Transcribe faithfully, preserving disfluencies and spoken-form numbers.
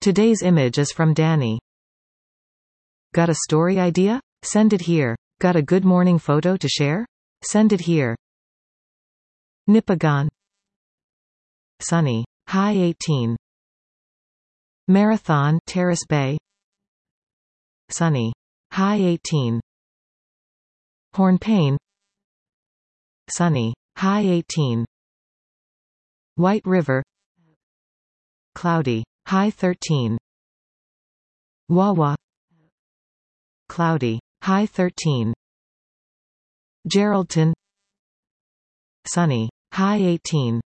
Today's image is from Danny. Got a story idea? Send it here. Got a good morning photo to share? Send it here. Nipigon. Sunny. High eighteen. Marathon, Terrace Bay. Sunny. High eighteen. Hornpain. Sunny. High eighteen. White River. Cloudy. High thirteen. Wawa. Cloudy. High thirteen. Geraldton. Sunny. High eighteen.